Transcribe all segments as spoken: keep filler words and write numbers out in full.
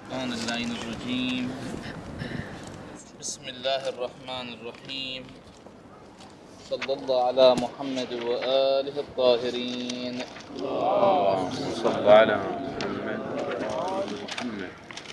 الشيطان اللعين الرجيم. بسم الله الرحمن الرحيم. صلى الله على محمد وآله الطاهرين. اللهم صل على محمد وآل محمد.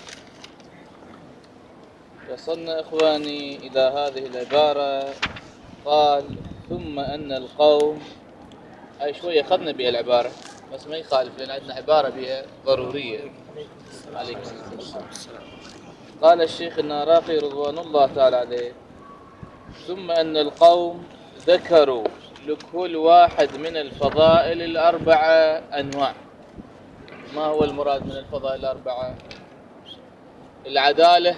وصلنا إخواني إلى هذه العبارة. قال ثم أن القوم، أي شوية أخذنا بها العبارة بس ما يخالف لأن عندنا عبارة بها ضرورية. عليكم السلام. قال الشيخ الناراقي رضوان الله تعالى عليه: ثم أن القوم ذكروا لكل واحد من الفضائل الأربعة أنواع. ما هو المراد من الفضائل الأربعة؟ العدالة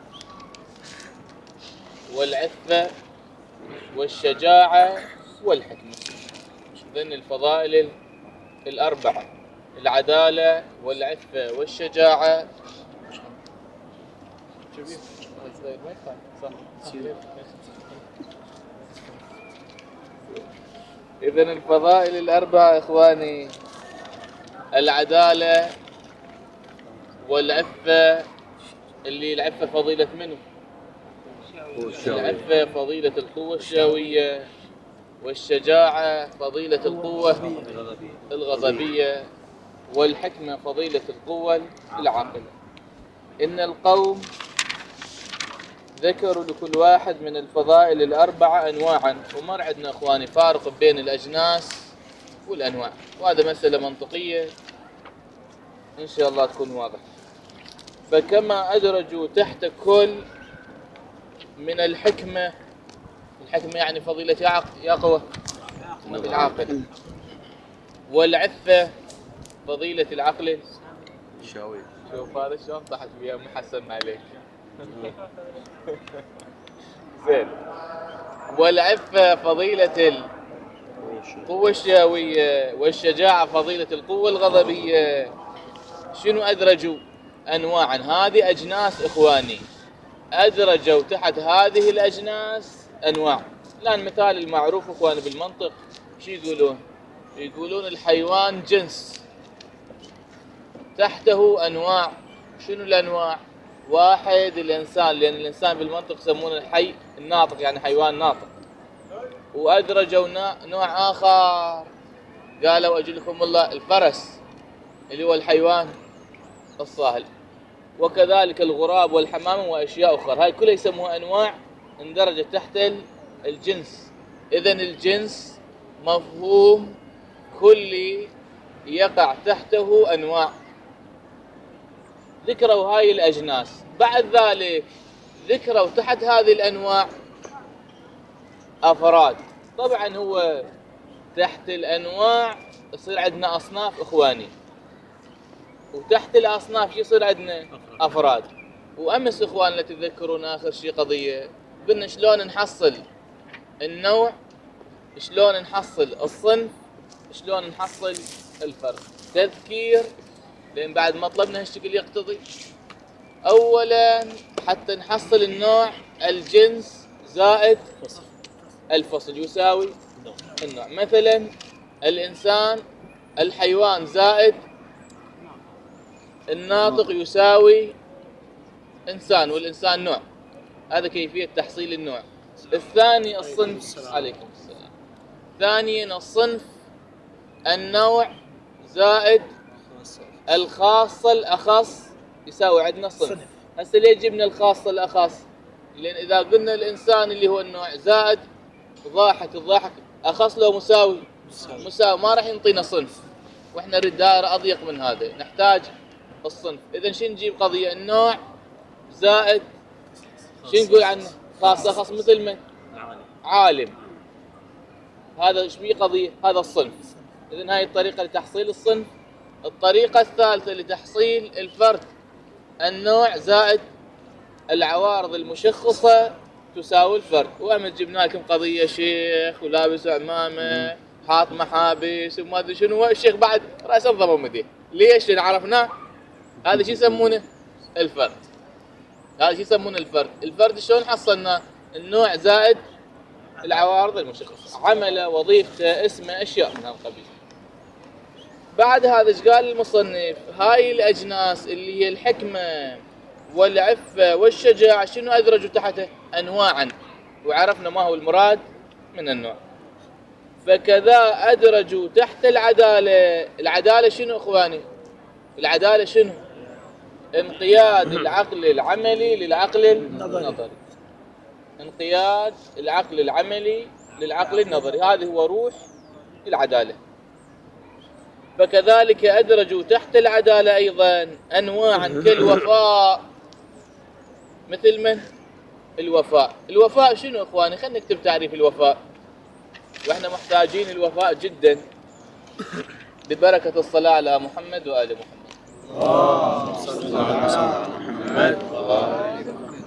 والعفة والشجاعة والحكمة. ذن الفضائل الأربعة: العدالة والعفة والشجاعة. إذن الفضائل الأربعة إخواني: العدالة والعفة، اللي العفة فضيلة منه؟ العفة فضيلة القوة الشهوية، والشجاعة فضيلة القوة الغضبية، والحكمة فضيلة القوة العاقلة. إن القوم ذكروا لكل واحد من الفضائل الأربعة أنواعا، ومر عندنا إخواني فارق بين الأجناس والأنواع، وهذا مسألة منطقية إن شاء الله تكون واضحة. فكما أدرجوا تحت كل من الحكمة، الحكمة يعني فضيلة يا قوة العاقل، والعفة فضيلة العقل شاوي. شوف هذا شلون طاحت فيها محسن عليك. زين. والعفة فضيلة القوة الشهوية، والشجاعة فضيلة القوة الغضبية. شنو أدرجوا؟ أنواعا. هذه أجناس إخواني، أدرجوا تحت هذه الأجناس أنواع. الآن مثال المعروف إخواني بالمنطق شو يقولون؟ يقولون الحيوان جنس، تحته أنواع. شنو الأنواع؟ واحد الإنسان، لأن الإنسان بالمنطق يسمونه الحي الناطق، يعني حيوان ناطق. وأدرجوا نوع آخر قالوا أجلكم الله الفرس اللي هو الحيوان الصاهل، وكذلك الغراب والحمام وأشياء أخرى. هاي كلها يسموها أنواع اندرجت تحت الجنس. إذن الجنس مفهوم كلي يقع تحته أنواع. ذكروا هاي الأجناس، بعد ذلك ذكروا تحت هذه الأنواع أفراد. طبعا هو تحت الأنواع يصير عندنا أصناف إخواني، وتحت الأصناف يصير عندنا أفراد. وأمس إخوان لا تتذكرون آخر شيء قضية قلنا شلون نحصل النوع، شلون نحصل الصنف، شلون نحصل الفرد. تذكير، لأن بعد ما طلبنا هالشكل يقتضي أولا حتى نحصل النوع الجنس زائد الفصل يساوي النوع. مثلا الإنسان الحيوان زائد الناطق يساوي إنسان، والإنسان نوع. هذا كيفية تحصيل النوع. الثاني الصنف. عليكم السلام. ثانيا الصنف النوع زائد الخاصة الأخص يساوي عندنا صنف. هسه ليه جبنا الخاصة الأخص؟ لأن إذا قلنا الإنسان اللي هو النوع زائد ضاحك، الضاحك أخص له مساوي مساوي ما راح ينطينا صنف، وإحنا نريد دائرة أضيق من هذا، نحتاج الصنف. إذن شو نجيب قضية؟ النوع زائد شو نقول عنه؟ خاص أخص. مثل من؟ عالم. هذا ايش بيه قضية؟ هذا الصنف. إذن هاي الطريقة لتحصيل الصنف. الطريقة الثالثة لتحصيل الفرد: النوع زائد العوارض المشخصة تساوي الفرد. وأمس جبنا لكم قضية شيخ ولابس عمامة حاط محابس وما أدري شنو، الشيخ بعد رأس الضبط مديه. ليش؟ لأن عرفناه هذا شو يسمونه؟ الفرد. هذا شو يسمونه الفرد. الفرد شلون حصلنا؟ النوع زائد العوارض المشخصة، عمله، وظيفته، اسمه، أشياء من هالقبيل. بعد هذا ايش قال المصنف؟ هاي الأجناس اللي هي الحكمة والعفة والشجاعة شنو أدرجوا تحته؟ أنواعا، وعرفنا ما هو المراد من النوع. فكذا أدرجوا تحت العدالة. العدالة شنو إخواني؟ العدالة شنو؟ انقياد العقل العملي للعقل النظري. انقياد العقل العملي للعقل النظري، هذا هو روح العدالة. فكذلك أدرجوا تحت العدالة أيضا أنواعا كالوفاء. مثل من؟ الوفاء. الوفاء شنو إخواني؟ خلينا نكتب تعريف الوفاء، وإحنا محتاجين الوفاء جدا ببركة الصلاة على محمد وآل محمد. اللهم صل على محمد وآل محمد.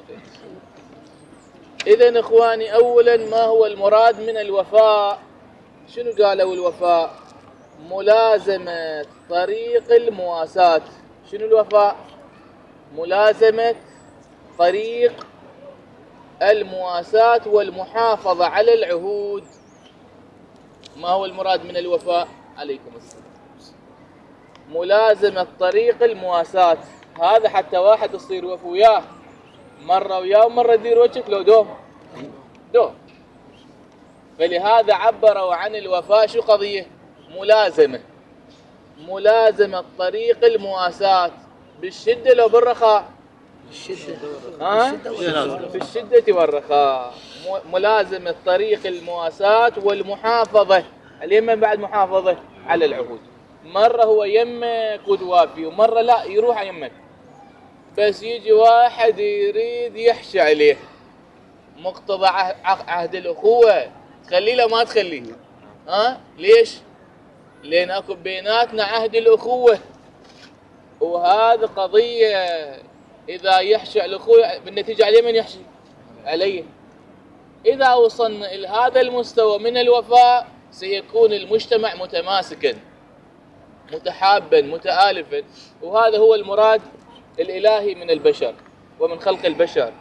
إذن إخواني، أولا ما هو المراد من الوفاء؟ شنو قالوا الوفاء؟ ملازمة طريق المواساة. شنو الوفاء؟ ملازمة طريق المواساة والمحافظة على العهود. ما هو المراد من الوفاء؟ عليكم السلام. ملازمة طريق المواساة، هذا حتى واحد يصير وفي وياه مرة وياه ومرة يدير وجهك لو دوم دوم. فلهذا عبروا عن الوفاء شو قضية؟ ملازمة. ملازمة طريق المواساة بالشدة لو بالرخاء؟ بالشدة. ها؟ بالشدة والرخاء. ملازمة طريق المواساة والمحافظة. اليمن بعد محافظة على العهود. مرة هو يمك ودوافي ومرة لا يروح يمك، بس يجي واحد يريد يحشي عليه. مقتضى عهد الأخوة تخليه لا ما تخليه. ها؟ ليش؟ لأن أكو بيناتنا عهد الأخوة، وهذا قضية إذا يحشي على الأخوة بالنتيجة عليه من يحشي؟ عليه. إذا وصلنا إلى هذا المستوى من الوفاء سيكون المجتمع متماسكا متحابا متآلفا، وهذا هو المراد الإلهي من البشر ومن خلق البشر.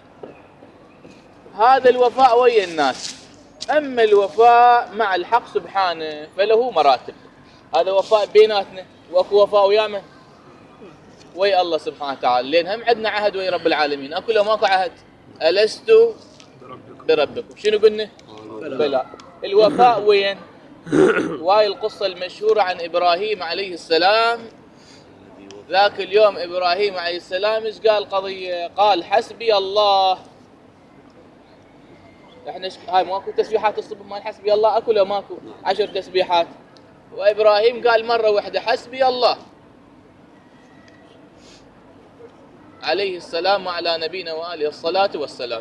هذا الوفاء ويا الناس. أما الوفاء مع الحق سبحانه فله مراتب. هذا وفاء بيناتنا، وأكو وفاء ويامه ويا الله سبحانه وتعالى، لأن هم عندنا عهد ويا رب العالمين. أكو لو ماكو عهد؟ ألست بربكم؟ شنو قلنا؟ بلى. الوفاء وين؟ وهاي القصة المشهورة عن إبراهيم عليه السلام. ذاك اليوم إبراهيم عليه السلام إيش قال قضية؟ قال حسبي الله. احنا هاي ماكو تسبيحات الصبح مال حسبي الله؟ اكو لو ماكو؟ عشر تسبيحات. وإبراهيم قال مرة واحدة حسبي الله عليه السلام وعلى نبينا وآله الصلاة والسلام.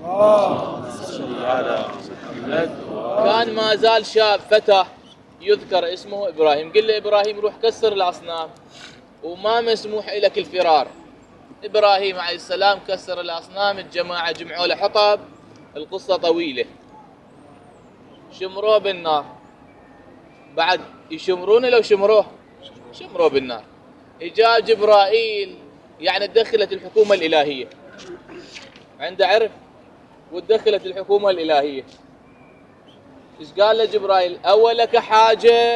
كان ما زال شاب فتى يذكر اسمه إبراهيم. قل له إبراهيم روح كسر الأصنام وما مسموح لك الفرار. إبراهيم عليه السلام كسر الأصنام، الجماعة جمعوا له حطب، القصة طويلة، شمروه بالنار. بعد يشمرونه لو شمروه شمروه بالنار. إجا جبرائيل، يعني تدخلت الحكومة الإلهية عنده عرف، ودخلت الحكومة الإلهية. إيش قال له جبرائيل؟ أولك حاجة؟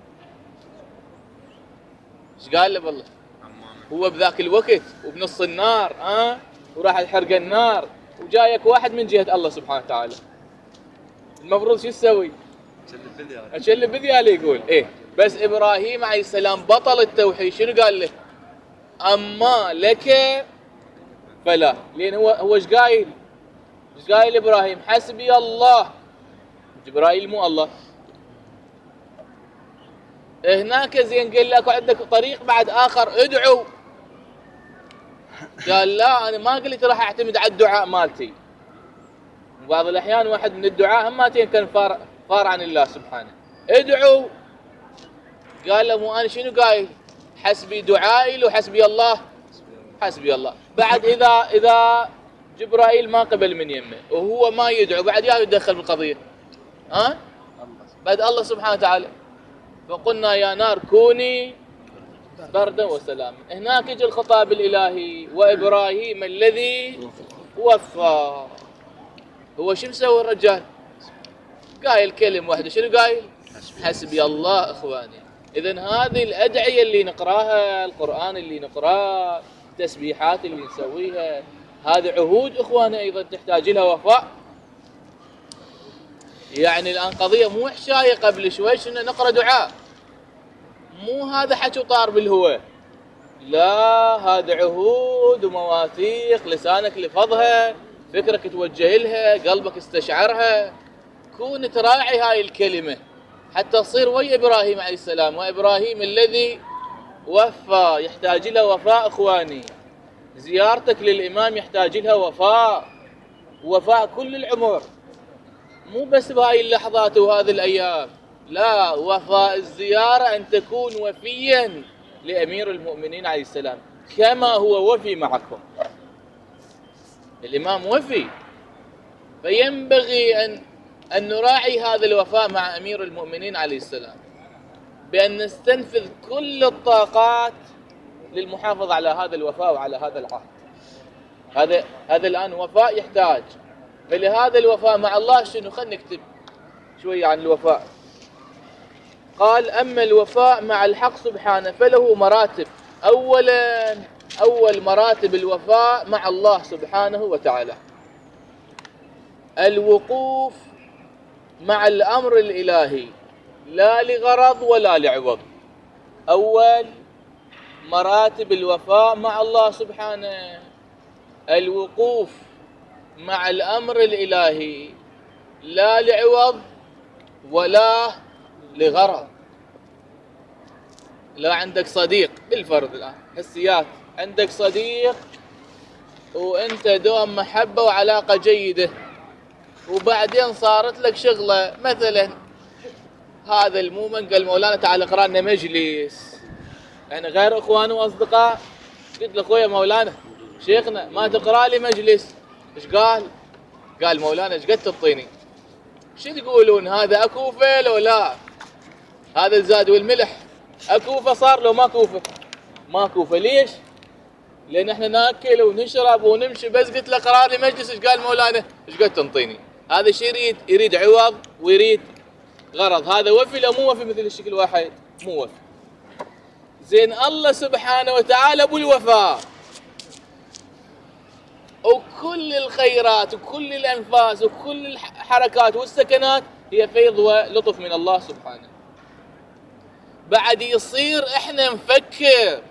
إيش قال له؟ بالله هو بذاك الوقت وبنص النار ها أه؟ وراح الحرق النار وجايك واحد من جهة الله سبحانه وتعالى، المفروض شو يسوي؟ أشلب بذيالي يقول إيه. بس إبراهيم عليه السلام بطل التوحيد شنو قال له؟ أما لك فلا. لأن هو هو إيش قايل؟ إيش قايل إبراهيم؟ حسبي الله. جبرائيل مو الله. هناك زين قال لك عندك طريق بعد آخر ادعو. قال لا أنا ما قلت راح أعتمد على الدعاء مالتي. وبعض الأحيان واحد من الدعاء هماتين كان فار فار عن الله سبحانه. ادعو. قال له مو أنا شنو قايل؟ حسبي دعائي لو حسبي الله؟ حسبي الله. بعد إذا إذا جبرائيل ما قبل من يمه وهو ما يدعو بعد يا يتدخل بالقضية ها؟ بعد الله سبحانه وتعالى فقلنا يا نار كوني بردا وسلام. هناك يجي الخطاب الإلهي وإبراهيم الذي وفى. هو شو مسوي الرجال؟ قايل كلمة واحدة. شنو قايل؟ حسبي الله. إخواني إذن هذه الأدعية اللي نقراها، القرآن اللي نقراه، التسبيحات اللي نسويها، هذه عهود إخواني أيضا تحتاج لها وفاء. يعني الآن قضية مو حشاية قبل شوي شنا نقرأ دعاء، مو هذا حكي طار بالهواء، لا، هذا عهود ومواثيق لسانك لفظها، فكرك توجه لها، قلبك استشعرها، كون تراعي هاي الكلمة حتى تصير ويا إبراهيم عليه السلام. وإبراهيم الذي وفى يحتاج لها وفاء إخواني. زيارتك للإمام يحتاج لها وفاء، وفاء كل العمر، مو بس بهاي اللحظات وهذه الأيام، لا، وفاء الزيارة أن تكون وفيا لأمير المؤمنين عليه السلام كما هو وفي معكم. الإمام وفي، فينبغي أن أن نراعي هذا الوفاء مع أمير المؤمنين عليه السلام بأن نستنفذ كل الطاقات للمحافظة على هذا الوفاء وعلى هذا العهد. هذا هذا الآن وفاء يحتاج. فلهذا الوفاء مع الله شنو؟ خلينا نكتب شوية عن الوفاء. قال: أما الوفاء مع الحق سبحانه فله مراتب. أولا، أول مراتب الوفاء مع الله سبحانه وتعالى الوقوف مع الأمر الإلهي لا لغرض ولا لعوض. أول مراتب الوفاء مع الله سبحانه الوقوف مع الأمر الإلهي لا لعوض ولا لغرض. لا عندك صديق بالفرض الآن حسيات، عندك صديق وانت دوم محبة وعلاقة جيدة، وبعدين صارت لك شغلة مثلا هذا المؤمن قال مولانا تعال اقرا لنا مجلس، يعني غير اخوان واصدقاء. قلت له اخويا مولانا شيخنا ما تقرا لي مجلس، ايش قال؟ قال مولانا ايش قد تعطيني؟ شو تقولون هذا اكوفه لو لا؟ هذا الزاد والملح اكوفه صار لو ما كوفه؟ ما كوفه. ليش؟ لان احنا ناكل ونشرب ونمشي، بس قلت له اقرا لي مجلس ايش قال مولانا؟ ايش قد تنطيني؟ هذا الشيء يريد يريد عوض ويريد غرض. هذا وفي لو مو وفي مثل الشكل واحد؟ مو وفي. زين الله سبحانه وتعالى ابو الوفاء، وكل الخيرات وكل الانفاس وكل الحركات والسكنات هي فيض ولطف من الله سبحانه. بعد يصير احنا نفكر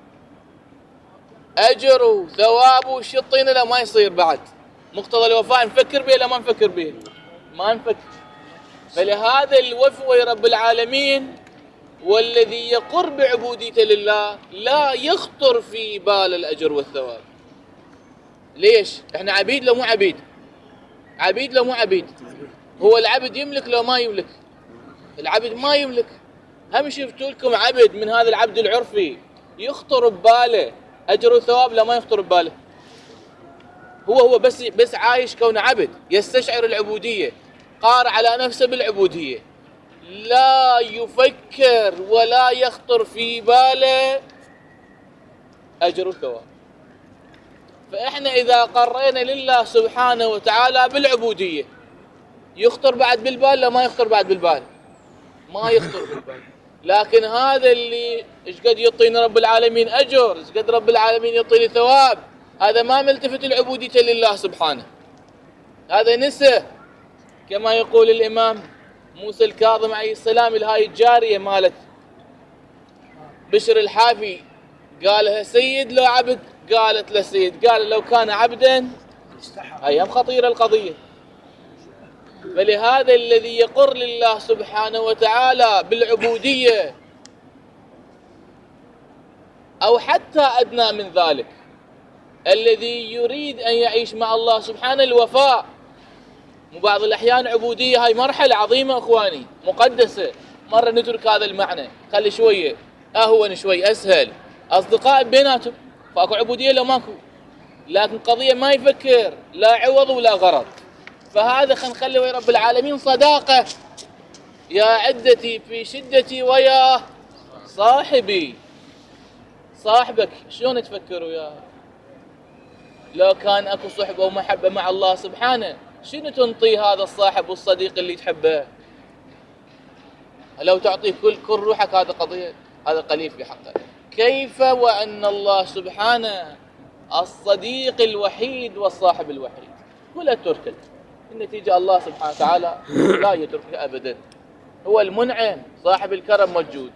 اجر وثواب وشطين، لا ما يصير. بعد مقتضى الوفاء نفكر به لا ما نفكر به؟ ما نفكر. فلهذا الوفي ويا رب العالمين والذي يقر بعبوديته لله لا يخطر في بال الأجر والثواب. ليش؟ احنا عبيد لو مو عبيد؟ عبيد لو مو عبيد؟ هو العبد يملك لو ما يملك؟ العبد ما يملك. هم شفتوا لكم عبد من هذا العبد العرفي يخطر بباله أجر وثواب لا ما يخطر بباله؟ هو هو بس بس عايش كونه عبد، يستشعر العبودية، قار على نفسه بالعبودية، لا يفكر ولا يخطر في باله أجر وثواب. فإحنا إذا قرينا لله سبحانه وتعالى بالعبودية يخطر بعد بالبال لا ما يخطر بعد بالبال؟ ما يخطر بالبال. لكن هذا اللي إيش قد يعطينا رب العالمين أجر، إيش قد رب العالمين يعطيني ثواب، هذا ما ملتفت العبودية لله سبحانه، هذا نسى. كما يقول الإمام موسى الكاظم عليه السلام لهاي الجارية مالت بشر الحافي، قالها سيد لو عبد؟ قالت له سيد. قال لو كان عبدا. أيام خطيرة القضية. فلهذا الذي يقر لله سبحانه وتعالى بالعبودية أو حتى أدنى من ذلك، الذي يريد أن يعيش مع الله سبحانه الوفاء. وبعض الأحيان عبودية هاي مرحلة عظيمة أخواني مقدسة، مرة نترك هذا المعنى، خلي شوية أهون شوي أسهل، أصدقاء بيناتهم فأكو عبودية لو ماكو، لكن قضية ما يفكر لا عوض ولا غرض. فهذا خل نخلي ويا رب العالمين صداقة. يا عدتي في شدتي ويا صاحبي. صاحبك شلون تفكر وياه؟ لو كان اكو صحبة ومحبة مع الله سبحانه شنو تنطي هذا الصاحب والصديق اللي تحبه؟ لو تعطيه كل كل روحك هذا قضية، هذا قليل في حقه. كيف وأن الله سبحانه الصديق الوحيد والصاحب الوحيد، ولا تركه. النتيجة الله سبحانه وتعالى لا يتركه أبدا، هو المنعم صاحب الكرم موجود.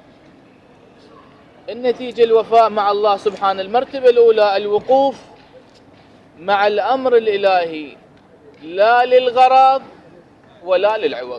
النتيجة الوفاء مع الله سبحانه. المرتبة الأولى الوقوف مع الأمر الإلهي، لا للغرض ولا للعوض.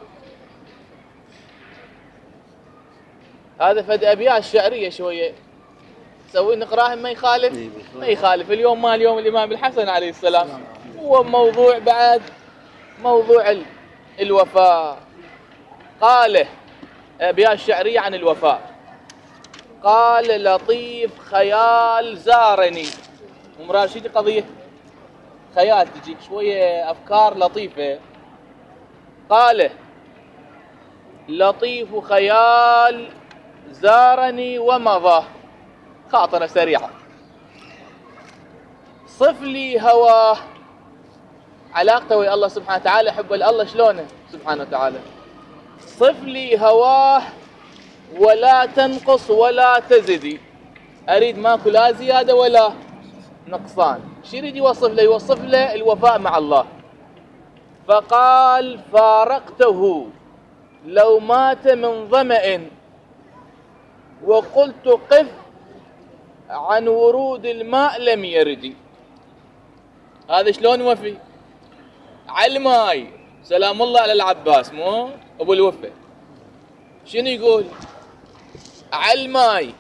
هذا فد أبيات شعرية شوية سوي نقراهم ما يخالف ما يخالف. اليوم ما اليوم الإمام الحسن عليه السلام هو موضوع بعد موضوع الوفاء. قاله أبيات شعرية عن الوفاء. قال لطيف خيال زارني، ومراشدي قضية خيال تجيك شوية أفكار لطيفة. قال لطيف خيال زارني ومضى، خاطرة سريعة. صف لي هواه، علاقته ويا الله سبحانه وتعالى، حب الله شلونه سبحانه وتعالى. صف لي هواه ولا تنقص ولا تزدي، أريد ماكو لا زيادة ولا نقصان. شو يريد يوصف له؟ يوصف له الوفاء مع الله. فقال فارقته لو مات من ظمأ، وقلت قف عن ورود الماء لم يردي. هذا شلون وفي؟ على الماي سلام الله على العباس مو ابو الوفا، شنو يقول؟ على الماي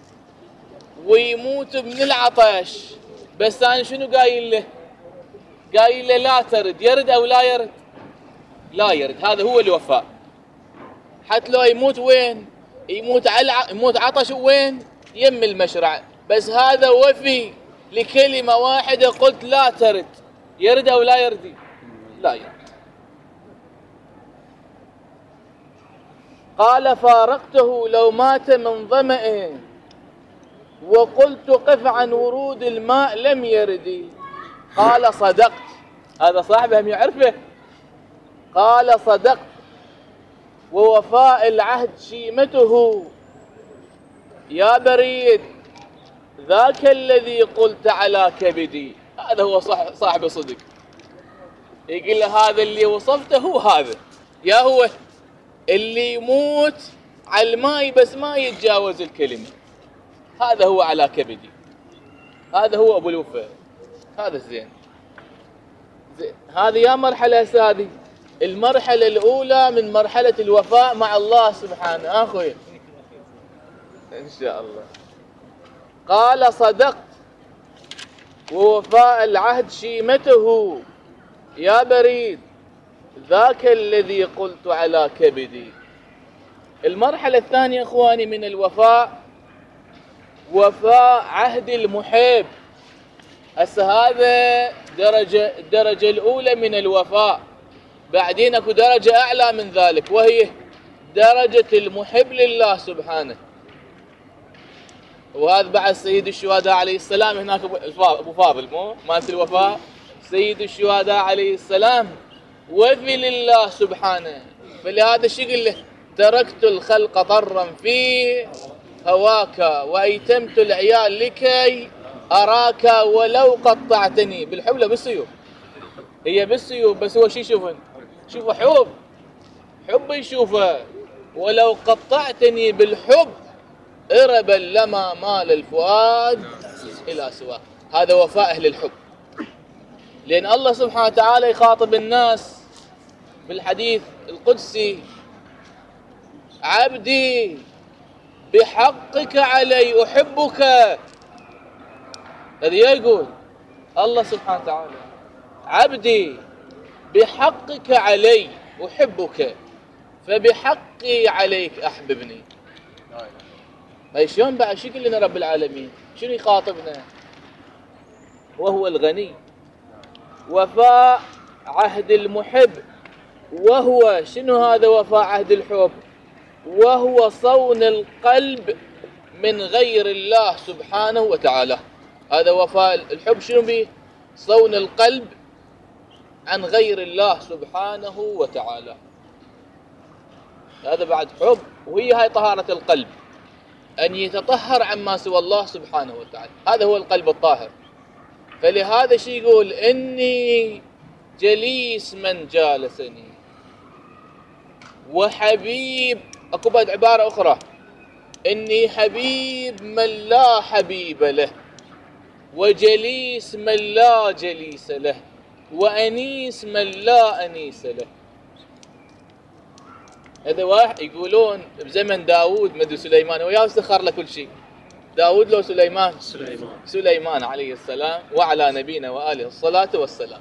ويموت من العطش، بس انا شنو قايل له؟ قايل له لا ترد. يرد او لا يرد؟ لا يرد. هذا هو الوفاء. حتى لو يموت وين؟ يموت على يموت عطش وين؟ يم المشرع، بس هذا وفي لكلمة واحدة قلت لا ترد. يرد او لا يرد؟ لا يرد. قال فارقته لو مات من ظمأ، وقلت قف عن ورود الماء لم يرد. قال صدقت. هذا صاحبه هم يعرفه. قال صدقت ووفاء العهد شيمته، يا بريد ذاك الذي قلت على كبدي. هذا هو صاحب صدق. يقول له هذا اللي وصفته هو هذا، يا هو اللي يموت على الماء بس ما يتجاوز الكلمة، هذا هو على كبدي. هذا هو أبو الوفاء. هذا زين زين. هذه يا مرحلة هذه المرحلة الأولى من مرحلة الوفاء مع الله سبحانه. أخوي إن شاء الله. قال صدقت ووفاء العهد شيمته، يا بريد ذاك الذي قلت على كبدي. المرحلة الثانية اخواني من الوفاء، وفاء عهد المحب. هسه هذا درجة الدرجة الأولى من الوفاء، بعدين اكو درجة أعلى من ذلك وهي درجة المحب لله سبحانه. وهذا بعد سيد الشهداء عليه السلام هناك أبو فاضل مو مالت الوفاء. سيد الشهداء عليه السلام وفي لله سبحانه، فلهذا شو يقول له؟ تركت الخلق طرا في هواك وأيتمت العيال لكي أراك ولو قطعتني. بالحبلة بالسيوف، هي بالسيوف، بس هو شو يشوفن؟ شوفوا حب حب يشوفه. ولو قطعتني بالحب إربا لما مال الفؤاد إلى سواه. هذا وفاء أهل الحب. لأن الله سبحانه وتعالى يخاطب الناس بالحديث القدسي: عبدي بحقك علي أحبك. الذي يقول الله سبحانه وتعالى: عبدي بحقك علي أحبك، فبحقي عليك أحببني. ما شلون بعد شو يقول لنا رب العالمين؟ شنو يخاطبنا؟ وهو الغني. وفاء عهد المحب، وهو شنو هذا وفاء عهد الحب؟ وهو صون القلب من غير الله سبحانه وتعالى. هذا وفاء الحب شنو به؟ صون القلب عن غير الله سبحانه وتعالى. هذا بعد حب، وهي هاي طهارة القلب، أن يتطهر عما سوى الله سبحانه وتعالى، هذا هو القلب الطاهر. فلهذا شي يقول إني جليس من جالسني وحبيب، أكو بعد عبارة أخرى، إني حبيب من لا حبيب له وجليس من لا جليس له وأنيس من لا أنيس له. هذا واحد يقولون بزمن داود مدو سليمان، وياه سخر له كل شيء. داود لو سليمان؟ سليمان سليمان عليه السلام، وعلى نبينا وآله الصلاة والسلام.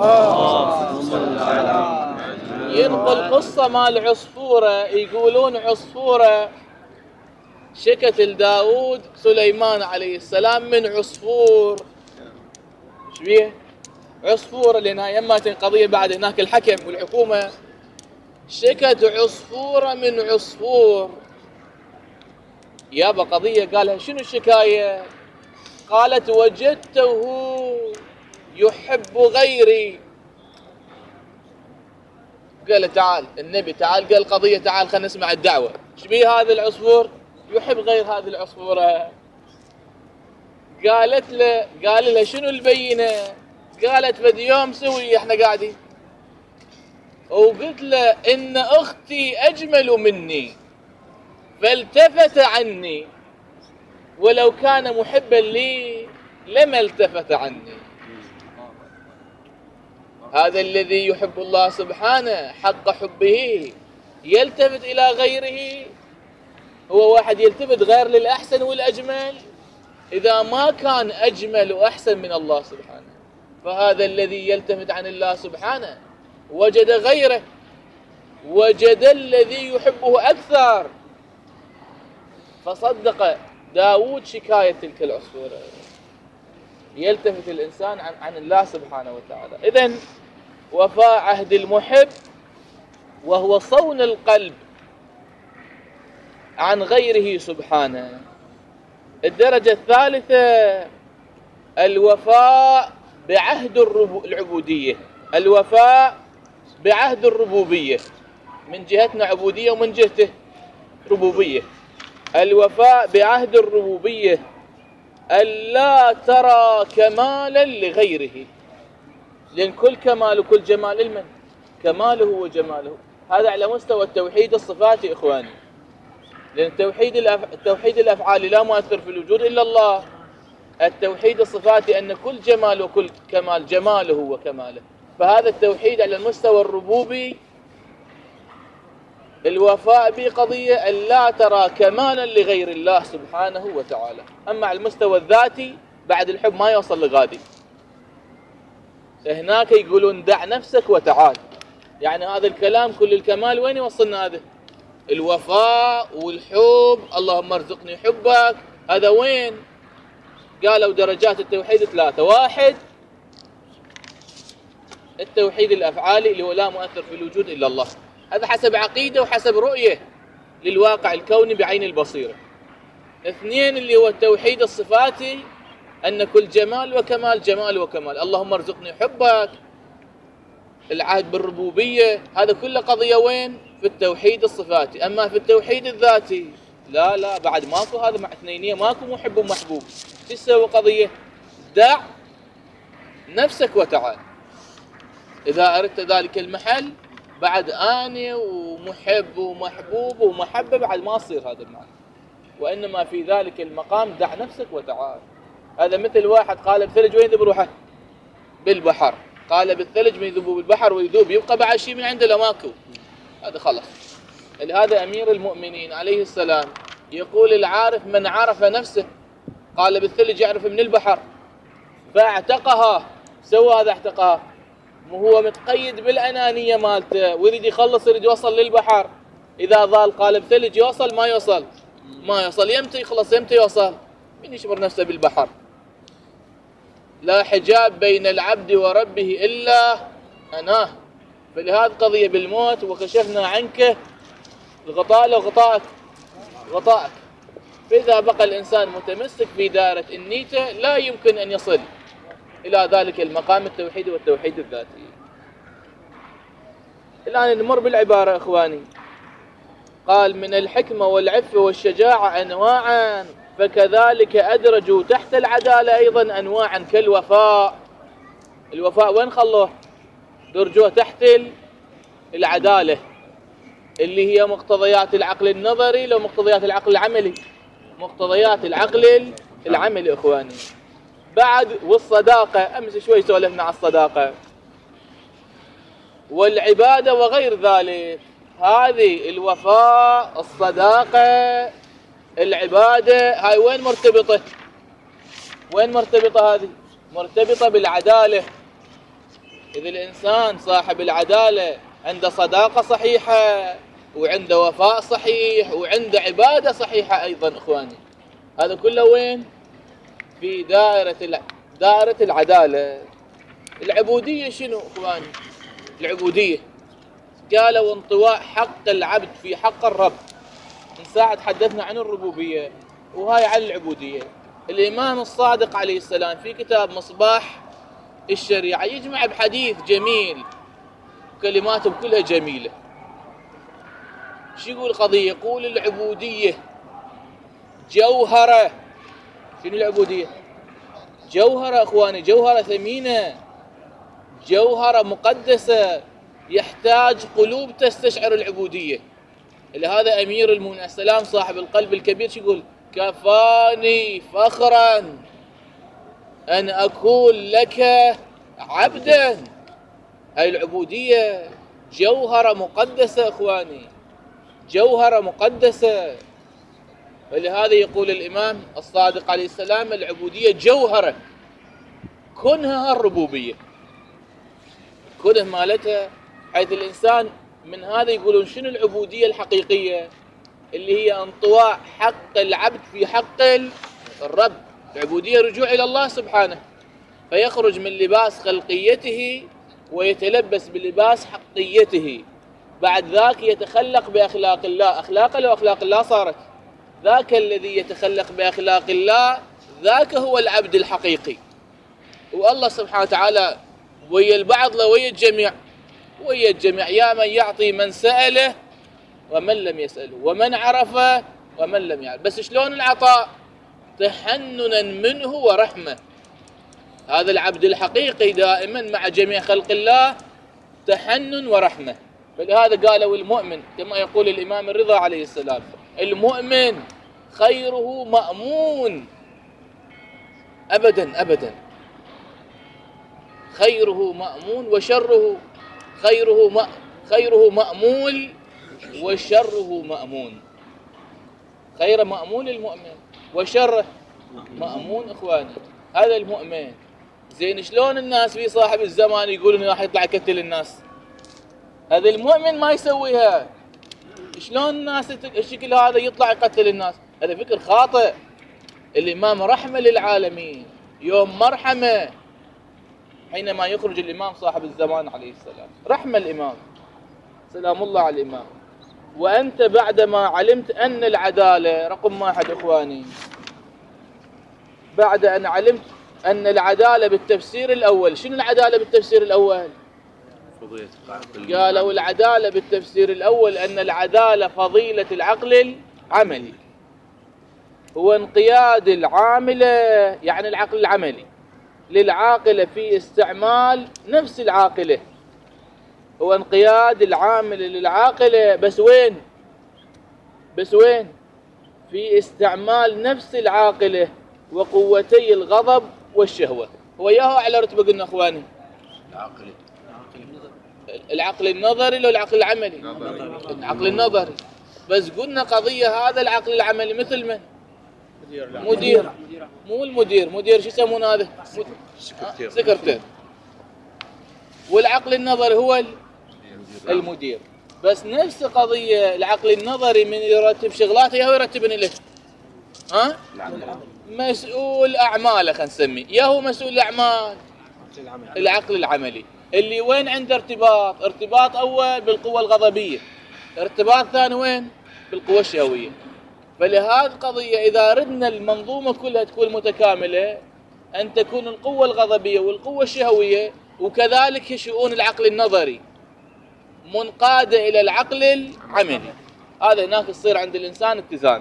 ينقل قصة مال عصفورة، يقولون عصفورة شكت لداود سليمان عليه السلام من عصفور. ايش بيه؟ عصفورة، لأن هاي يما قضية بعد هناك الحكم والحكومة. شكت عصفورة من عصفور، يابا قضية. قالها شنو الشكاية؟ قالت وجدته يحب غيري. قال تعال النبي، تعال، قال قضية، تعال خلينا نسمع الدعوة. ايش بيه هذا العصفور؟ يحب غير هذه العصفورة. قالت له، قال له شنو البينة؟ قالت بدي يوم سوي احنا قاعدين، وقلت له إن أختي أجمل مني فالتفت عني، ولو كان محبا لي لما التفت عني. هذا الذي يحب الله سبحانه حق حبه يلتفت إلى غيره. هو واحد يلتفت غير للأحسن والأجمل إذا ما كان أجمل وأحسن من الله سبحانه. فهذا الذي يلتفت عن الله سبحانه وجد غيره، وجد الذي يحبه أكثر، فصدق داود شكاية تلك العصفورة. يلتفت الإنسان عن, عن الله سبحانه وتعالى. إذن وفاء عهد المحب وهو صون القلب عن غيره سبحانه. الدرجة الثالثة الوفاء بعهد العبودية، الوفاء بعهد الربوبية، من جهتنا عبودية ومن جهته ربوبية. الوفاء بعهد الربوبية ألا ترى كمالا لغيره، لأن كل كمال وكل جمال لمن؟ كماله وجماله. هذا على مستوى التوحيد الصفاتي إخواني، لأن التوحيد الأف... التوحيد الأفعالي لا مؤثر في الوجود إلا الله. التوحيد الصفاتي أن كل جمال وكل كمال جماله وكماله. فهذا التوحيد على المستوى الربوبي الوفاء بقضية أن لا ترى كمالا لغير الله سبحانه وتعالى. أما على المستوى الذاتي بعد الحب ما يوصل لغادي. هناك يقولون دع نفسك وتعال، يعني هذا الكلام كل الكمال وين يوصلنا؟ هذا الوفاء والحب، اللهم ارزقني حبك، هذا وين؟ قالوا درجات التوحيد ثلاثة. واحد التوحيد الأفعالي اللي هو لا مؤثر في الوجود إلا الله، هذا حسب عقيدة وحسب رؤية للواقع الكوني بعين البصيرة. اثنين اللي هو التوحيد الصفاتي، أن كل جمال وكمال جمال وكمال، اللهم ارزقني حبك. العهد بالربوبية هذا كله قضية وين؟ في التوحيد الصفاتي. أما في التوحيد الذاتي لا لا بعد ماكو، هذا مع اثنينية، ماكو محب ومحبوب. تسوى قضية دع نفسك وتعال. إذا أردت ذلك المحل بعد آني ومحب ومحبوب ومحبة بعد ما يصير هذا المعنى. وإنما في ذلك المقام دع نفسك وتعال. هذا مثل واحد قال بالثلج وين يذوب روحه؟ بالبحر. قال بالثلج من يذوب بالبحر ويذوب، يبقى بعد شيء من عنده لماكو، هذا خلص. لهذا أمير المؤمنين عليه السلام يقول العارف من عرف نفسه، قال بالثلج يعرف من البحر، فاعتقها. سوى هذا اعتقها، وهو متقيد بالأنانية مالته ويريد يخلص، يريد يوصل للبحر. إذا ظل قال بثلج يوصل ما يوصل ما يوصل، يمتى يخلص يمتى يوصل؟ من يشبر نفسه بالبحر. لا حجاب بين العبد وربه إلا أناه. فلهذا قضية بالموت وكشفنا عنك الغطاء لو غطاءك غطاءك. فإذا بقى الإنسان متمسك في دائرة النيته لا يمكن أن يصل إلى ذلك المقام التوحيد والتوحيد الذاتي. الآن نمر بالعبارة إخواني. قال من الحكمة والعفة والشجاعة أنواعا، فكذلك أدرجوا تحت العدالة أيضا أنواعا كالوفاء. الوفاء وين خلوه؟ درجوه تحت العدالة اللي هي مقتضيات العقل النظري لو مقتضيات العقل العملي. مقتضيات العقل العملي إخواني. بعد والصداقة، أمس شوي سولفنا عن الصداقة والعبادة وغير ذلك. هذه الوفاء، الصداقة، العبادة، هاي وين مرتبطة؟ وين مرتبطة هذه؟ مرتبطة بالعدالة. إذا الإنسان صاحب العدالة عنده صداقة صحيحة وعنده وفاء صحيح وعنده عبادة صحيحة أيضا إخواني، هذا كله وين؟ في دائرة دائرة العدالة. العبودية شنو إخواني؟ العبودية قالوا انطواء حق العبد في حق الرب. من ساعة تحدثنا عن الربوبية وهاي عن العبودية. الإمام الصادق عليه السلام في كتاب مصباح الشريعة يجمع بحديث جميل، كلماته كلها جميلة. شو يقول قضية؟ يقول العبودية جوهرة. شنو العبودية؟ جوهرة إخواني، جوهرة ثمينة، جوهرة مقدسة، يحتاج قلوب تستشعر العبودية. لهذا أمير المؤمنين السلام صاحب القلب الكبير شو يقول؟ كفاني فخرا أن أكون لك عبدا. هاي العبودية جوهرة مقدسة إخواني، جوهرة مقدسة. ولهذا يقول الإمام الصادق عليه السلام العبودية جوهرة كنها الربوبية، كنه مالتها. حيث الإنسان من هذا يقولون شنو العبودية الحقيقية؟ اللي هي انطواء حق العبد في حق الرب. العبودية رجوع إلى الله سبحانه، فيخرج من لباس خلقيته ويتلبس بلباس حقيته. بعد ذاك يتخلق بأخلاق الله. أخلاق لو أخلاق الله صارت، ذاك الذي يتخلق بأخلاق الله ذاك هو العبد الحقيقي. والله سبحانه وتعالى ويا البعض لا ويا الجميع، ويا الجميع. يا من يعطي من سأله ومن لم يسأله، ومن عرف ومن لم يعرف. بس شلون العطاء؟ تحننا منه ورحمة. هذا العبد الحقيقي دائما مع جميع خلق الله تحنن ورحمة. فلهذا قالوا المؤمن كما يقول الإمام الرضا عليه السلام: المؤمن خيره مأمون. أبدا أبدا، خيره مأمون وشره خيره م... خيره مأمول وشره مأمون. خير مأمون المؤمن وشره مأمون إخواني. هذا المؤمن. زين شلون الناس في صاحب الزمان يقولون راح يطلع يقتل الناس؟ هذا المؤمن ما يسويها. شلون الناس الشكل هذا يطلع يقتل الناس؟ هذا فكر خاطئ. الإمام رحمة للعالمين، يوم مرحمة حينما يخرج الإمام صاحب الزمان عليه السلام. رحمة الإمام سلام الله على الإمام. وأنت بعدما علمت أن العدالة رقم واحد إخواني، بعد أن علمت أن العدالة بالتفسير الأول. شنو العدالة بالتفسير الأول؟ قالوا العدالة بالتفسير الأول أن العدالة فضيلة العقل العملي، هو انقياد العاملة يعني العقل العملي للعاقلة في استعمال نفس العاقلة. هو انقياد العامل للعاقلة بس وين؟ بس وين؟ في استعمال نفس العاقلة وقوتي الغضب والشهوة. هو ياهو على رتبة قلنا اخواني العقل العقل النظري لو العقل العملي؟ العقل النظري. بس قلنا قضية هذا العقل العملي مثل من؟ مدير. مو المدير، مدير شو يسمون هذا؟ سكرتير. والعقل النظري هو المدير. بس نفس قضية العقل النظري من يرتب شغلاته ياهو يرتبن له ها؟ مسؤول أعماله خلينا نسميه، ياهو مسؤول الأعمال العقل العملي اللي وين عنده ارتباط؟ ارتباط أول بالقوة الغضبية، ارتباط ثاني وين؟ بالقوة الشهوية. فلهذه قضية إذا ردنا المنظومة كلها تكون متكاملة، أن تكون القوة الغضبية والقوة الشهوية وكذلك شؤون العقل النظري منقادة إلى العقل العملي. هذا هناك يصير عند الإنسان اتزان.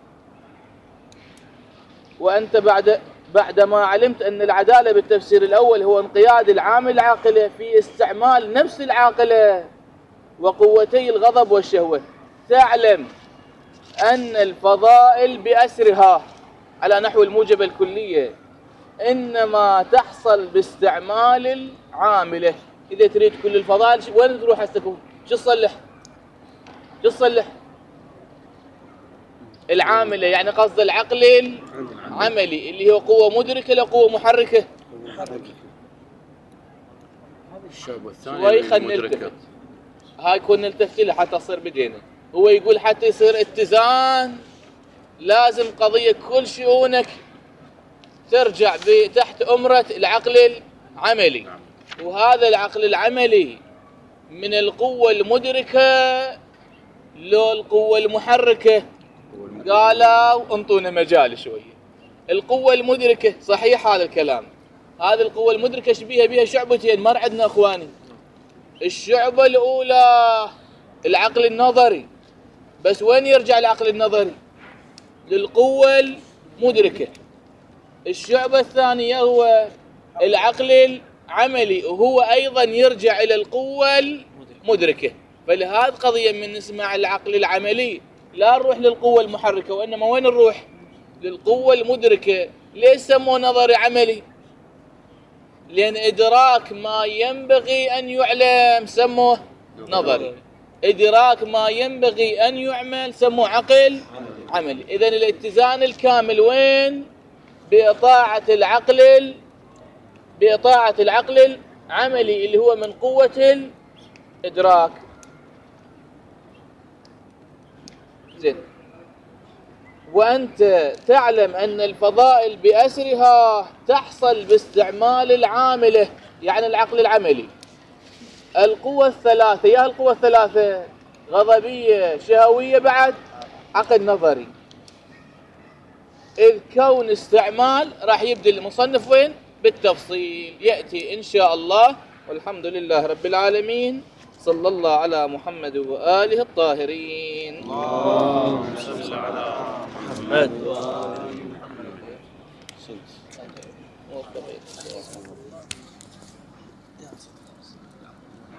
وأنت بعد بعدما علمت أن العدالة بالتفسير الأول هو انقياد العامل العاقلة في استعمال نفس العاقلة وقوتي الغضب والشهوة، تعلم أن الفضائل بأسرها على نحو الموجبة الكلية إنما تحصل باستعمال العاملة. إذا تريد كل الفضائل وين تروح هستكون؟ شو تصلح؟ شو تصلح؟ العاملة، يعني قصد العقل العملي اللي هو قوة مدركة لقوة محركة. شوي خلنا نلتفت، هاي كنا نلتفت له حتى تصير بدينا. هو يقول حتى يصير اتزان لازم قضية كل شؤونك ترجع تحت أمرة العقل العملي، وهذا العقل العملي من القوة المدركة لو القوة المحركة. قالوا انطونا مجال شوية. القوة المدركة صحيح هذا الكلام، هذه القوة المدركة شبيها بها شعبتين مر عندنا اخواني. الشعبة الاولى العقل النظري، بس وين يرجع العقل النظري؟ للقوة المدركة. الشعبة الثانية هو العقل العملي، وهو ايضا يرجع الى القوة المدركة. فلهذا قضية من نسمع العقل العملي لا نروح للقوة المحركة، وإنما وين نروح؟ للقوة المدركة. ليش سموه نظري عملي؟ لأن إدراك ما ينبغي أن يعلم سموه نظري، إدراك ما ينبغي أن يعمل سموه عقل عملي. إذن الاتزان الكامل وين؟ بإطاعة العقل بإطاعة العقل العملي اللي هو من قوة الإدراك. زين. وأنت تعلم أن الفضائل بأسرها تحصل باستعمال العاملة، يعني العقل العملي. القوة الثلاثة، يا القوة الثلاثة غضبية شهوية بعد عقل نظري. إذ كون استعمال راح يبدأ المصنف وين؟ بالتفصيل يأتي إن شاء الله. والحمد لله رب العالمين، صلى الله على محمد وآله الطاهرين. اللهم صل على محمد وآل محمد.